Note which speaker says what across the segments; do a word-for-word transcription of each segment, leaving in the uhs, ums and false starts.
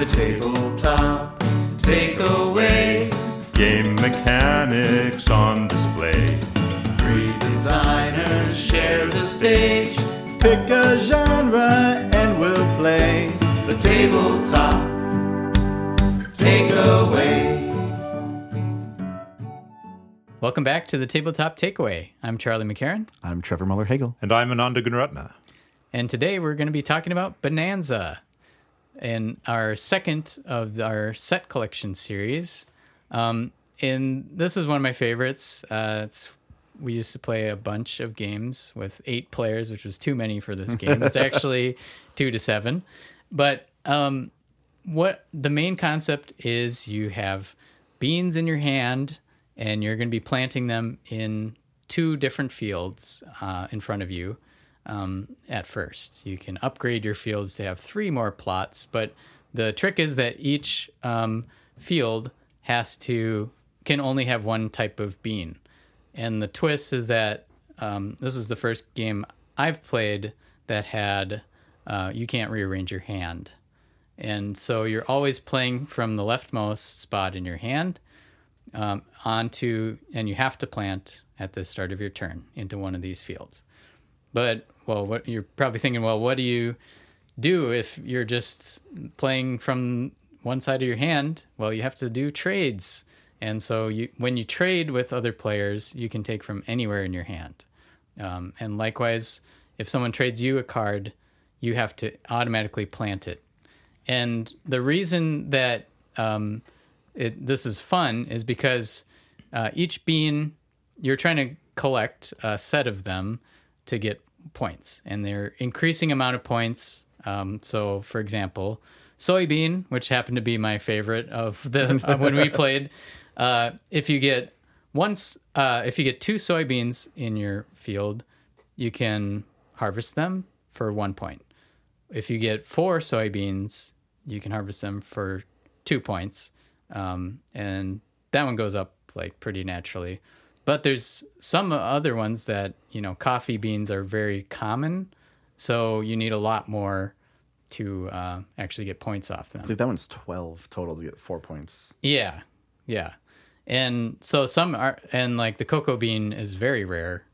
Speaker 1: the tabletop takeaway.
Speaker 2: Game mechanics on display.
Speaker 1: Three designers share the stage.
Speaker 3: Pick a genre and we'll play
Speaker 1: The tabletop takeaway.
Speaker 4: Welcome back to the Tabletop Takeaway. I'm Charlie McCarran,
Speaker 3: I'm Trevor Muller-Hagel.
Speaker 2: And I'm Ananda Gunratna.
Speaker 4: and today we're going to be talking about Bonanza, in our second of our set collection series. Um, and this is one of my favorites. Uh, it's we used to play a bunch of games with eight players, which was too many for this game. It's actually two to seven. But um, what the main concept is, you have beans in your hand, and you're going to be planting them in two different fields uh, in front of you. Um, at first, you can upgrade your fields to have three more plots, but the trick is that each um, field has to can only have one type of bean. And the twist is that um, this is the first game I've played that had uh, you can't rearrange your hand, and so you're always playing from the leftmost spot in your hand um, onto, and you have to plant at the start of your turn into one of these fields. But, well, what you're probably thinking, well, what do you do if you're just playing from one side of your hand? Well, you have to do trades. And so you, when you trade with other players, you can take from anywhere in your hand. Um, and likewise, if someone trades you a card, you have to automatically plant it. And the reason that um, it, this is fun is because uh, each bean, you're trying to collect a set of them to get points, and they're increasing amount of points. Um, so, for example, soybean, which happened to be my favorite of the uh, when we played, uh, if you get once, uh, if you get two soybeans in your field, you can harvest them for one point. If you get four soybeans, you can harvest them for two points, um, and that one goes up like pretty naturally. But there's some other ones that, you know, coffee beans are very common, so you need a lot more to uh, actually get points off them.
Speaker 3: I believe that one's twelve total to get four points.
Speaker 4: Yeah, yeah. And so some are, and like the cocoa bean is very rare.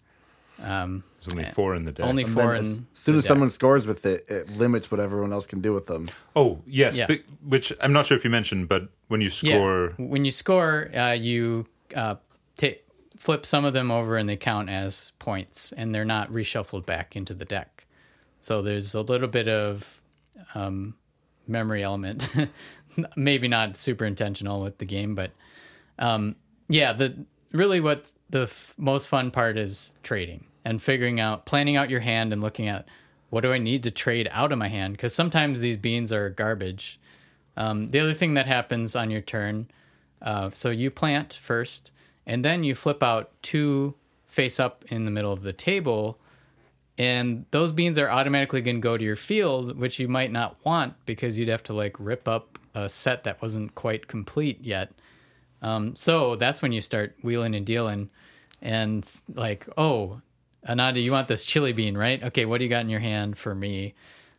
Speaker 4: Um,
Speaker 2: There's only four in the deck.
Speaker 4: Only
Speaker 3: And
Speaker 4: four
Speaker 3: then
Speaker 4: in
Speaker 3: as soon
Speaker 4: the
Speaker 3: as
Speaker 4: deck.
Speaker 3: someone scores with it, it limits what everyone else can do with them.
Speaker 2: Oh, yes,
Speaker 4: Yeah.
Speaker 2: but- which I'm not sure if you mentioned, but when you score...
Speaker 4: Yeah. When you score, uh, you uh, take... flip some of them over and they count as points, and they're not reshuffled back into the deck. So there's a little bit of um, memory element, maybe not super intentional with the game, but um, yeah, the really what the f- most fun part is trading and figuring out, planning out your hand and looking at what do I need to trade out of my hand, because sometimes these beans are garbage. Um, the other thing that happens on your turn, uh, so you plant first, and then you flip out two face up in the middle of the table, and those beans are automatically going to go to your field, which you might not want because you'd have to like rip up a set that wasn't quite complete yet. Um, so that's when you start wheeling and dealing, and like, oh, Ananda, you want this chili bean, right? Okay, what do you got in your hand for me?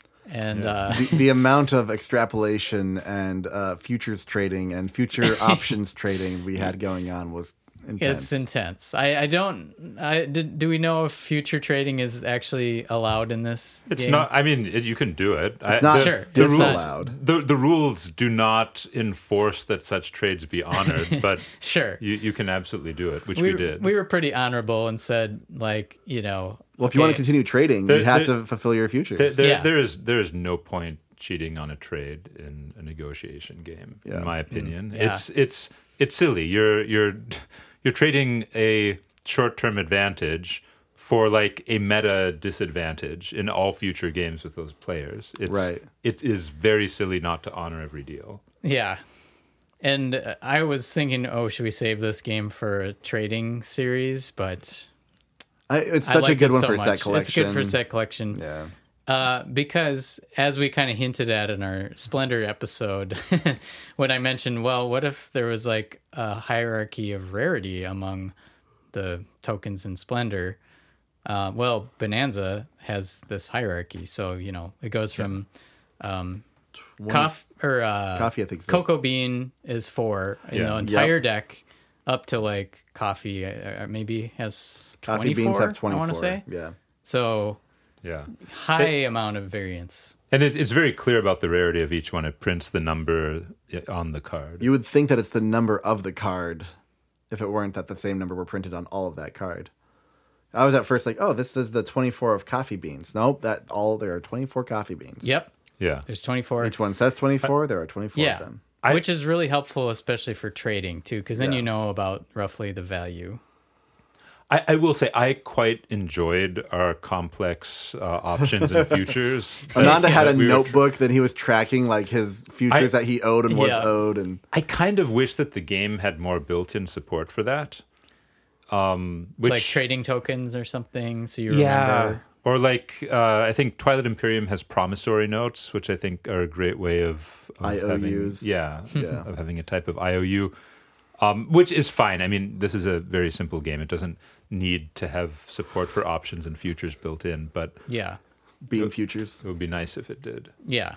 Speaker 4: And
Speaker 2: Yeah.
Speaker 4: uh,
Speaker 3: The, the amount of extrapolation and uh, futures trading and future options trading we had going on was intense.
Speaker 4: It's intense. I, I don't. I did, do we know if future trading is actually allowed in this?
Speaker 2: It's
Speaker 4: game?
Speaker 2: not. I mean, it, you can do it.
Speaker 3: It's
Speaker 2: I,
Speaker 3: not
Speaker 2: the,
Speaker 4: Sure.
Speaker 2: The
Speaker 4: It's
Speaker 2: rules.
Speaker 4: not-
Speaker 3: allowed.
Speaker 2: The the rules do not enforce that such trades be honored, but
Speaker 4: Sure.
Speaker 2: you you can absolutely do it, which we,
Speaker 4: we,
Speaker 2: did.
Speaker 4: we were pretty honorable and said, like, you know.
Speaker 3: Well, if you want to
Speaker 4: okay,
Speaker 3: continue trading,
Speaker 2: There-
Speaker 3: you have
Speaker 2: there-
Speaker 3: to fulfill your futures.
Speaker 2: There, there,
Speaker 4: Yeah.
Speaker 2: there is there is no point cheating on a trade in a negotiation game,
Speaker 3: Yeah.
Speaker 2: in my opinion.
Speaker 4: yeah.
Speaker 2: It's it's it's silly. You're you're you're trading a short-term advantage for like a meta disadvantage in all future games with those players. It's,
Speaker 3: Right.
Speaker 2: It is very silly not to honor every deal.
Speaker 4: Yeah. And uh, I was thinking, oh, should we save this game for a trading series? But
Speaker 3: I, it's
Speaker 4: I
Speaker 3: such a
Speaker 4: liked
Speaker 3: good
Speaker 4: it
Speaker 3: one
Speaker 4: so
Speaker 3: for
Speaker 4: much.
Speaker 3: set collection.
Speaker 4: It's good for set collection.
Speaker 3: Yeah.
Speaker 4: Uh, because as we kind of hinted at in our Splendor episode, when I mentioned, well, what if there was like a hierarchy of rarity among the tokens in Splendor? Uh, well, Bonanza has this hierarchy. So, you know, it goes from um,
Speaker 3: twenty
Speaker 4: Coff or uh,
Speaker 3: Coffee, I think so.
Speaker 4: Cocoa Bean is four. In
Speaker 2: Yeah.
Speaker 4: the entire
Speaker 3: Yep.
Speaker 4: deck, up to like coffee, uh, maybe has
Speaker 3: Coffee
Speaker 4: twenty-four.
Speaker 3: beans have twenty-four.
Speaker 4: I want to say
Speaker 3: Yeah.
Speaker 4: so.
Speaker 2: Yeah.
Speaker 4: High amount of variance.
Speaker 2: And it, it's very clear about the rarity of each one. It prints the number on the card.
Speaker 3: You would think that it's the number of the card if it weren't that the same number were printed on all of that card. I was at first like, oh, this is the twenty-four of coffee beans. Nope, that all there are twenty-four coffee beans.
Speaker 4: Yep,
Speaker 2: Yeah.
Speaker 4: there's twenty-four.
Speaker 3: Each one says twenty-four. There are twenty-four
Speaker 4: yeah,
Speaker 3: of them.
Speaker 2: I-
Speaker 4: which is really helpful, especially for trading too, because then
Speaker 3: Yeah.
Speaker 4: you know about roughly the value.
Speaker 2: I, I will say I quite enjoyed our complex uh, options and futures. that-
Speaker 3: Ananda had a
Speaker 2: that we were-
Speaker 3: notebook that he was tracking like his futures
Speaker 2: I-
Speaker 3: that he owed and was
Speaker 4: Yeah.
Speaker 3: owed, and
Speaker 2: I kind of wish that the game had more built-in support for that. Um, which
Speaker 4: Like trading tokens or something, so you
Speaker 2: yeah,
Speaker 4: remember.
Speaker 2: or like uh, I think Twilight Imperium has promissory notes, which I think are a great way of, of
Speaker 3: I O Us.
Speaker 2: having, yeah,
Speaker 3: Yeah.
Speaker 2: of having a type of I O U, um, which is fine. I mean, this is a very simple game; it doesn't need to have support for options and futures built in, but
Speaker 4: Yeah,
Speaker 3: bean futures.
Speaker 2: it would be nice if it did.
Speaker 4: yeah.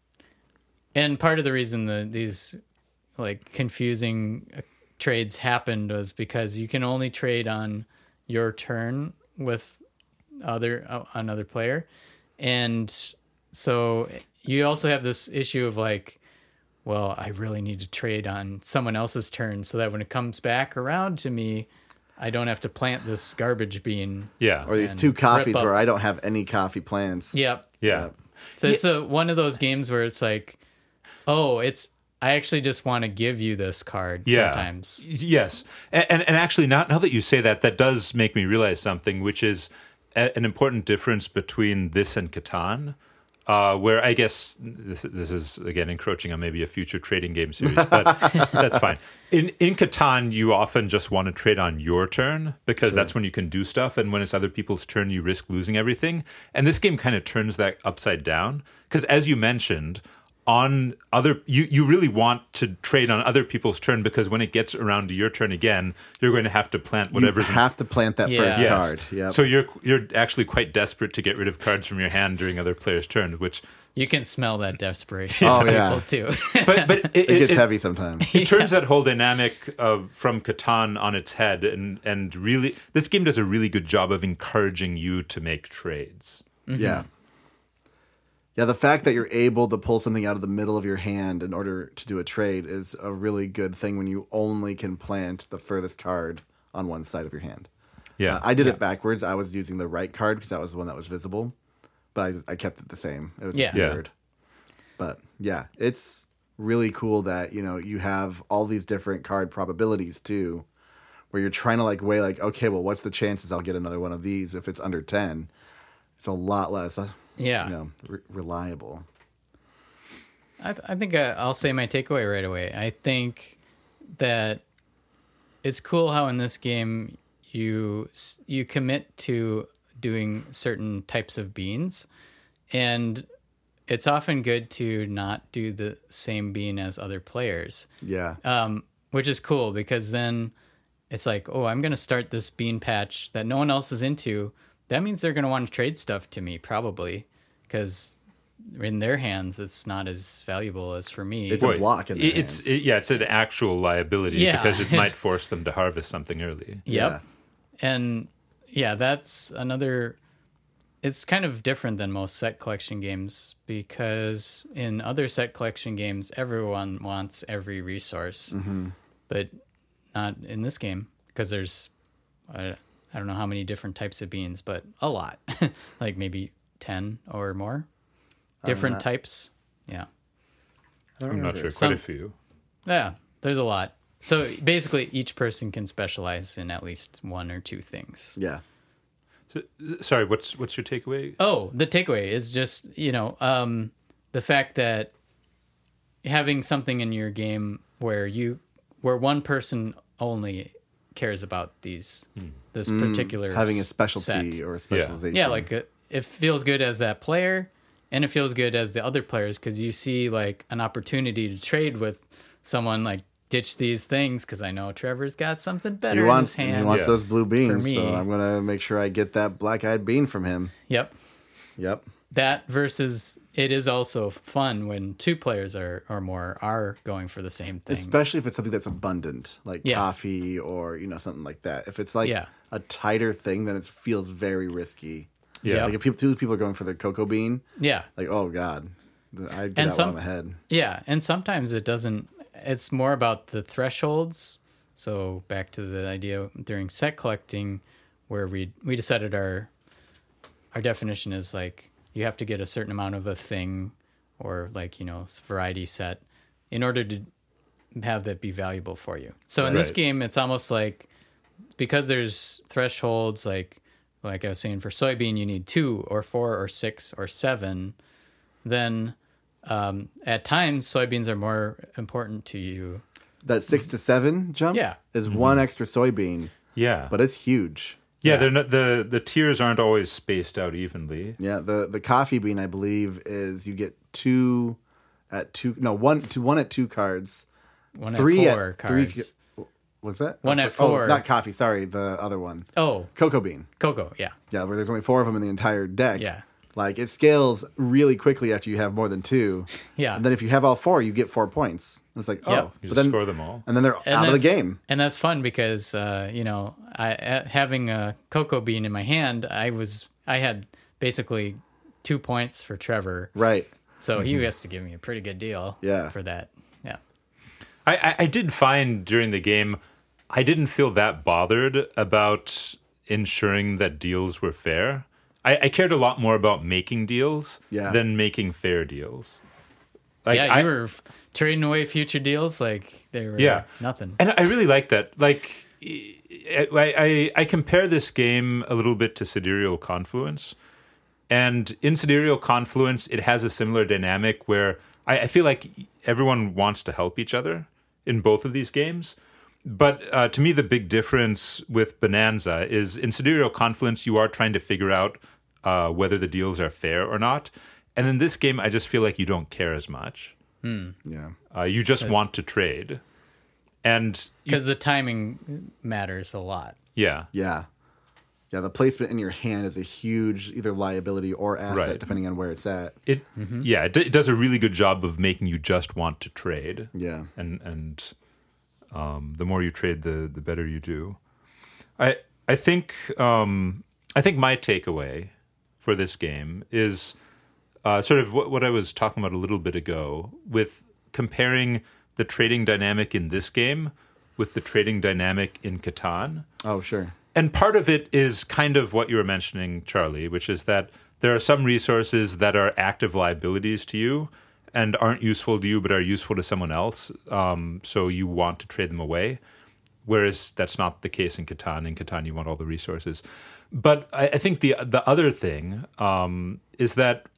Speaker 4: And part of the reason that these like confusing uh, trades happened was because you can only trade on your turn with other uh, another player, and so you also have this issue of like, well, I really need to trade on someone else's turn so that when it comes back around to me, I don't have to plant this garbage bean.
Speaker 2: Yeah,
Speaker 3: Or these
Speaker 4: And
Speaker 3: two coffees
Speaker 4: rip up-
Speaker 3: where I don't have any coffee plants.
Speaker 4: Yep.
Speaker 2: yeah.
Speaker 4: So it's a one of those games where it's like, oh, it's I actually just want to give you this card
Speaker 2: Yeah.
Speaker 4: sometimes.
Speaker 2: Yes, and, and and actually, now now that you say that, that does make me realize something, which is a, an important difference between this and Catan, uh, where I guess this this is again encroaching on maybe a future trading game series, but that's fine. In in Catan, you often just want to trade on your turn because that's when you can do stuff, and when it's other people's turn, you risk losing everything. And this game kind of turns that upside down because, as you mentioned, on other you, you really want to trade on other people's turn because when it gets around to your turn again, you're going to have to plant
Speaker 3: You
Speaker 2: whatever's in-
Speaker 3: have to plant that
Speaker 4: Yeah.
Speaker 3: first
Speaker 2: Yes.
Speaker 3: card. Yep.
Speaker 2: So you're you're actually quite desperate to get rid of cards from your hand during other players' turn, which
Speaker 4: You can smell that desperation.
Speaker 3: Oh,
Speaker 4: in
Speaker 3: yeah.
Speaker 4: people, too.
Speaker 2: but but it,
Speaker 3: it gets
Speaker 2: it-
Speaker 3: heavy sometimes.
Speaker 2: it turns that whole dynamic of from Catan on its head, and and really this game does a really good job of encouraging you to make trades.
Speaker 3: Yeah. Yeah, the fact that you're able to pull something out of the middle of your hand in order to do a trade is a really good thing when you only can plant the furthest card on one side of your hand.
Speaker 2: Yeah,
Speaker 3: Uh, I did it backwards. I was using the right card because that was the one that was visible, but I, just, I kept it the same. It was just
Speaker 4: Yeah.
Speaker 2: Yeah.
Speaker 3: weird. But yeah, it's really cool that, you know, you have all these different card probabilities too, where you're trying to like weigh like, okay, well, what's the chances I'll get another one of these? If it's under ten, it's a lot less, uh,
Speaker 4: Yeah.
Speaker 3: you know, re- reliable.
Speaker 4: I, th- I think uh, I'll say my takeaway right away. I think that it's cool how in this game you s- you commit to doing certain types of beans, and it's often good to not do the same bean as other players,
Speaker 3: Yeah.
Speaker 4: um, which is cool because then it's like, oh, I'm going to start this bean patch that no one else is into. That means they're going to want to trade stuff to me probably because in their hands it's not as valuable as for me.
Speaker 3: It's a block in their
Speaker 2: it's
Speaker 3: hands.
Speaker 2: it, yeah, it's an actual liability
Speaker 4: Yeah.
Speaker 2: because it might force them to harvest something early.
Speaker 4: Yep. And yeah, that's another. It's kind of different than most set collection games because in other set collection games, everyone wants every resource,
Speaker 3: Mm-hmm.
Speaker 4: but not in this game because there's, I, I don't know how many different types of beans, but a lot, like maybe ten or more different
Speaker 3: that.
Speaker 4: types. Yeah.
Speaker 3: I don't
Speaker 2: I'm not
Speaker 3: remember.
Speaker 2: sure. Quite
Speaker 4: Some-
Speaker 2: a few.
Speaker 4: Yeah. There's a lot. So basically, each person can specialize in at least one or two things.
Speaker 3: Yeah.
Speaker 2: So, sorry, what's what's your takeaway?
Speaker 4: Oh, the takeaway is just, you know, um, the fact that having something in your game where you, where one person only cares about these, this particular
Speaker 3: Mm, Having a specialty
Speaker 4: set.
Speaker 3: or a specialization.
Speaker 4: Yeah, like it, it feels good as that player and it feels good as the other players because you see like an opportunity to trade with someone like ditch these things because I know Trevor's got something better
Speaker 3: he
Speaker 4: in
Speaker 3: wants,
Speaker 4: his hand.
Speaker 3: he wants
Speaker 2: Yeah.
Speaker 3: those blue beans,
Speaker 4: me.
Speaker 3: so I'm going to make sure I get that black-eyed bean from him.
Speaker 4: Yep.
Speaker 3: Yep.
Speaker 4: that versus it is also fun when two players are or more are going for the same thing.
Speaker 3: Especially if it's something that's abundant, like
Speaker 4: Yeah.
Speaker 3: coffee or, you know, something like that. If it's like
Speaker 4: Yeah.
Speaker 3: a tighter thing, then it feels very risky.
Speaker 2: Yeah.
Speaker 3: Like if people, two people are going for the cocoa bean,
Speaker 4: Yeah.
Speaker 3: like, oh God, I'd get
Speaker 4: And
Speaker 3: that
Speaker 4: some-
Speaker 3: one on the head.
Speaker 4: Yeah, and sometimes it doesn't. It's more about the thresholds. So back to the idea during set collecting, where we we decided our our definition is like you have to get a certain amount of a thing, or like you know variety set, in order to have that be valuable for you. So in this
Speaker 2: Right.
Speaker 4: game, it's almost like because there's thresholds, like like I was saying for soybean, you need two or four or six or seven. Then um, at times soybeans are more important to you.
Speaker 3: That six to seven jump
Speaker 4: Yeah.
Speaker 3: is one extra soybean,
Speaker 2: Yeah.
Speaker 3: but it's huge.
Speaker 2: yeah,
Speaker 4: yeah.
Speaker 2: they're not, the the tiers aren't always spaced out evenly.
Speaker 3: Yeah, the the coffee bean, I believe, is you get two at two, no, one to one at two cards,
Speaker 4: One
Speaker 3: three
Speaker 4: at four
Speaker 3: at
Speaker 4: cards.
Speaker 3: three. What's that?
Speaker 4: One
Speaker 3: Oh,
Speaker 4: at
Speaker 3: for-
Speaker 4: four.
Speaker 3: Oh, not coffee. Sorry, the other one,
Speaker 4: Oh,
Speaker 3: cocoa bean.
Speaker 4: cocoa. Yeah,
Speaker 3: Yeah, where there's only four of them in the entire deck.
Speaker 4: Yeah.
Speaker 3: Like it scales really quickly after you have more than two.
Speaker 4: Yeah.
Speaker 3: And then if you have all four, you get four points. And it's like, oh,
Speaker 4: Yep.
Speaker 2: You
Speaker 3: but
Speaker 2: just
Speaker 3: then
Speaker 2: score them all.
Speaker 3: and then they're
Speaker 4: And
Speaker 3: out of the
Speaker 4: that's-
Speaker 3: game.
Speaker 4: and that's fun because uh, you know, I uh, having a cocoa bean in my hand, I was I had basically two points for Trevor,
Speaker 3: Right.
Speaker 4: so he has to give me a pretty good deal.
Speaker 3: Yeah.
Speaker 4: for that. Yeah,
Speaker 2: I, I, I did find during the game, I didn't feel that bothered about ensuring that deals were fair. I, I cared a lot more about making deals
Speaker 3: Yeah.
Speaker 2: than making fair deals. Like,
Speaker 4: yeah,
Speaker 2: I,
Speaker 4: you were f- trading away future deals like they were
Speaker 2: Yeah.
Speaker 4: nothing.
Speaker 2: And I really like that. Like, I, I, I compare this game a little bit to Sidereal Confluence. And in Sidereal Confluence, it has a similar dynamic where I, I feel like everyone wants to help each other in both of these games. But uh, to me, the big difference with Bonanza is in Sidereal Confluence, you are trying to figure out uh, whether the deals are fair or not. And in this game, I just feel like you don't care as much.
Speaker 3: Yeah.
Speaker 2: Uh, you just want to trade. And you,
Speaker 4: Because the timing matters a lot.
Speaker 2: yeah.
Speaker 3: Yeah. Yeah, the placement in your hand is a huge either liability or asset,
Speaker 2: Right.
Speaker 3: depending on where it's at.
Speaker 2: It yeah, it, d- it does a really good job of making you just want to trade.
Speaker 3: Yeah.
Speaker 2: and and um, the more you trade, the the better you do. I I think um, I think my takeaway for this game is uh, sort of what, what I was talking about a little bit ago with comparing the trading dynamic in this game with the trading dynamic in Catan.
Speaker 3: Oh, sure.
Speaker 2: And part of it is kind of what you were mentioning, Charlie, which is that there are some resources that are active liabilities to you and aren't useful to you, but are useful to someone else. Um, so you want to trade them away. Whereas that's not the case in Catan. In Catan, you want all the resources. But I, I think the the other thing um, is that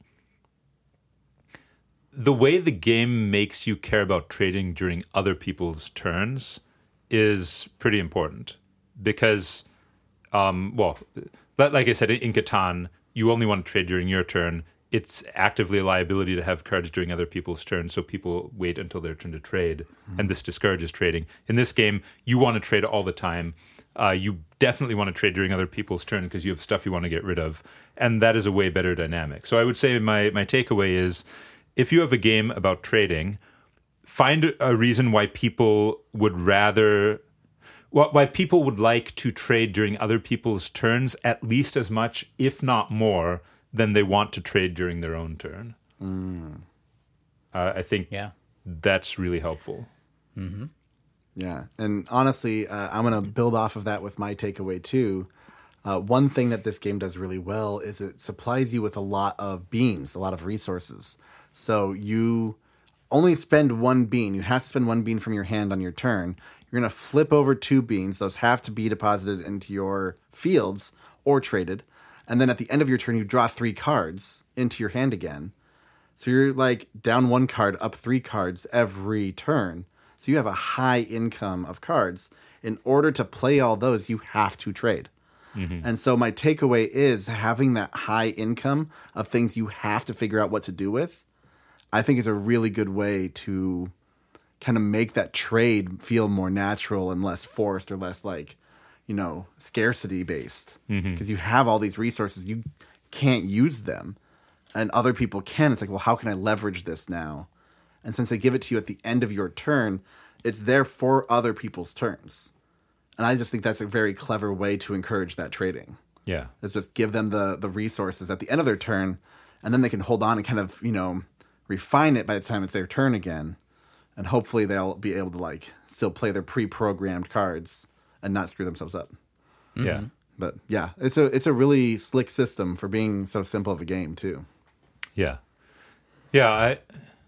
Speaker 2: the way the game makes you care about trading during other people's turns is pretty important because. Um, well, li- like I said, in Catan, you only want to trade during your turn. It's actively a liability to have cards during other people's turns, so people wait until their turn to trade, and this discourages trading. In this game, you want to trade all the time. Uh, you definitely want to trade during other people's turn because you have stuff you want to get rid of, and that is a way better dynamic. So I would say my, my takeaway is, if you have a game about trading, find a reason why people would rather... why people would like to trade during other people's turns at least as much, if not more, than they want to trade during their own turn.
Speaker 3: Mm.
Speaker 2: Uh, I think
Speaker 4: Yeah.
Speaker 2: that's really helpful.
Speaker 3: Yeah, and honestly, uh, I'm going to build off of that with my takeaway too. Uh, one thing that this game does really well is it supplies you with a lot of beans, a lot of resources. So you only spend one bean. You have to spend one bean from your hand on your turn. You're going to flip over two beans. Those have to be deposited into your fields or traded. And then at the end of your turn, you draw three cards into your hand again. So you're like down one card, up three cards every turn. So you have a high income of cards. In order to play all those, you have to trade. Mm-hmm. And so my takeaway is having that high income of things you have to figure out what to do with, I think is a really good way to kind of make that trade feel more natural and less forced or less like, you know, scarcity based. Because mm-hmm. you have all these resources, you can't use them. and other people can. It's like, well, how can I leverage this now? And since they give it to you at the end of your turn, it's there for other people's turns. And I just think that's a very clever way to encourage that trading.
Speaker 2: Yeah.
Speaker 3: Is just give them the the resources at the end of their turn, and then they can hold on and kind of, you know, refine it by the time it's their turn again. And hopefully they'll be able to, like, still play their pre-programmed cards and not screw themselves up.
Speaker 2: Mm-hmm. Yeah.
Speaker 3: But yeah, it's a it's a really slick system for being so simple of a game too.
Speaker 2: Yeah. Yeah, I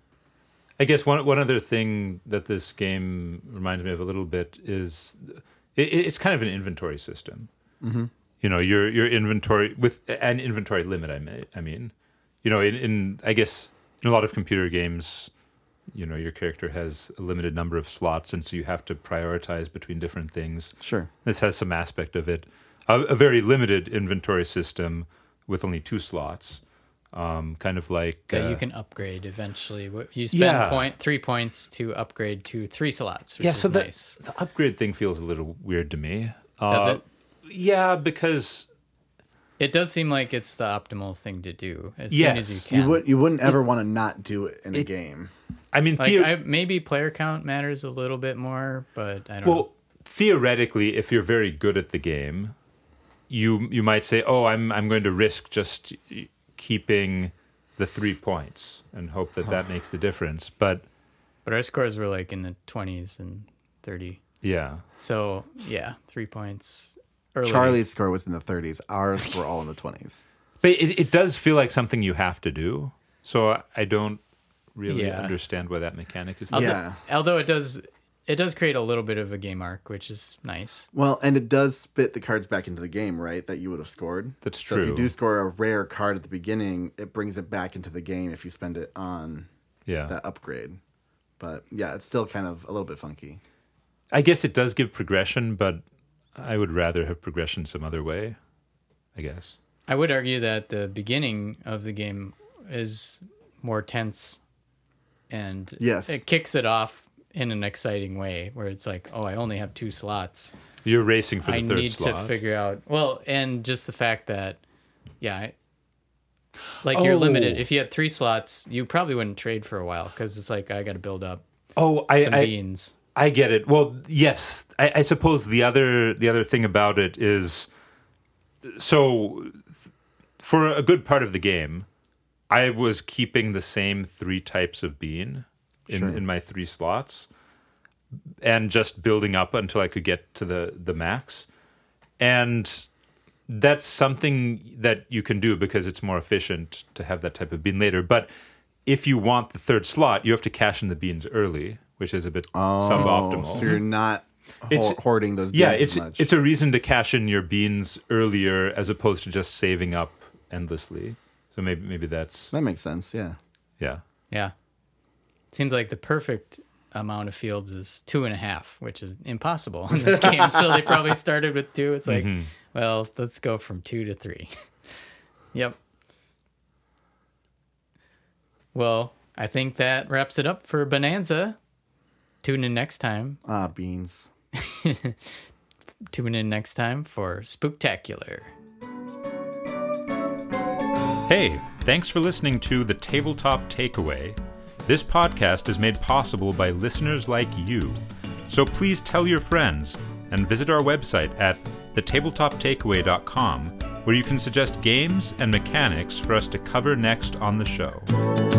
Speaker 2: I guess one one other thing that this game reminds me of a little bit is it, it's kind of an inventory system. Mm-hmm. You know, your your inventory with an inventory limit. I may, I mean, you know, in, in I guess in a lot of computer games, you know, your character has a limited number of slots, and so you have to prioritize between different things.
Speaker 3: Sure,
Speaker 2: this has some aspect of it. A, a very limited inventory system with only two slots. Um, kind of like
Speaker 4: that
Speaker 2: uh,
Speaker 4: you can upgrade eventually. You spend
Speaker 2: Yeah.
Speaker 4: point three points to upgrade to three slots. Which
Speaker 2: yeah,
Speaker 4: is
Speaker 2: so the,
Speaker 4: nice.
Speaker 2: the upgrade thing feels a little weird to me. Uh,
Speaker 4: Does it?
Speaker 2: Yeah, because
Speaker 4: It does seem like it's the optimal thing to do as
Speaker 2: Yes.
Speaker 4: soon as you can.
Speaker 3: you would you wouldn't ever want to not do it in a
Speaker 2: It-
Speaker 3: game.
Speaker 2: I mean,
Speaker 4: like
Speaker 2: theo-
Speaker 4: I, maybe player count matters a little bit more, but I don't know.
Speaker 2: well, theoretically, if you're very good at the game, you you might say, "Oh, I'm I'm going to risk just keeping the three points and hope that that makes the difference." But
Speaker 4: But our scores were like in the twenties and thirty.
Speaker 2: yeah,
Speaker 4: So yeah, three points. Early.
Speaker 3: Charlie's score was in the thirties. Ours were all in the twenties.
Speaker 2: but it it does feel like something you have to do. So I don't really
Speaker 4: Yeah.
Speaker 2: understand why that mechanic is.
Speaker 4: Although,
Speaker 3: Yeah.
Speaker 4: although it does, it does create a little bit of a game arc, which is nice.
Speaker 3: Well, and it does spit the cards back into the game, right? That you would have scored.
Speaker 2: That's
Speaker 3: So if you
Speaker 2: true.
Speaker 3: do score a rare card at the beginning, it brings it back into the game if you spend it on
Speaker 2: Yeah,
Speaker 3: that upgrade. But yeah, it's still kind of a little bit funky.
Speaker 2: I guess it does give progression, but I would rather have progression some other way, I guess.
Speaker 4: I would argue that the beginning of the game is more tense, and
Speaker 3: Yes.
Speaker 4: it kicks it off in an exciting way, where it's like, oh, I only have two slots.
Speaker 2: You're racing for the
Speaker 4: I
Speaker 2: third
Speaker 4: need
Speaker 2: slot.
Speaker 4: to figure out well, and just the fact that, yeah, I, like you're
Speaker 2: Oh.
Speaker 4: limited. If you had three slots, you probably wouldn't trade for a while because it's like I got to build up
Speaker 2: oh, I,
Speaker 4: some
Speaker 2: I,
Speaker 4: beans.
Speaker 2: I get it. Well, yes, I, I suppose the other the other thing about it is, so th- for a good part of the game, I was keeping the same three types of bean in,
Speaker 3: Sure.
Speaker 2: in my three slots, and just building up until I could get to the the max, and that's something that you can do because it's more efficient to have that type of bean later. But if you want the third slot, you have to cash in the beans early, which is a bit suboptimal.
Speaker 3: So you're not ho-
Speaker 2: It's-
Speaker 3: hoarding those beans
Speaker 2: yeah,
Speaker 3: as
Speaker 2: it's
Speaker 3: much.
Speaker 2: it's a reason to cash in your beans earlier as opposed to just saving up endlessly. So maybe maybe that's
Speaker 3: that makes sense, yeah.
Speaker 2: yeah.
Speaker 4: Yeah. Seems like the perfect amount of fields is two and a half, which is impossible in this game. So they probably started with two. It's like,
Speaker 2: Mm-hmm.
Speaker 4: well, let's go from two to three. Yep. Well, I think that wraps it up for Bonanza. Tune in next time.
Speaker 3: Ah, beans.
Speaker 4: Tune in next time for Spooktacular.
Speaker 2: Hey, thanks for listening to The Tabletop Takeaway. This podcast is made possible by listeners like you. So please tell your friends and visit our website at the tabletop takeaway dot com, where you can suggest games and mechanics for us to cover next on the show.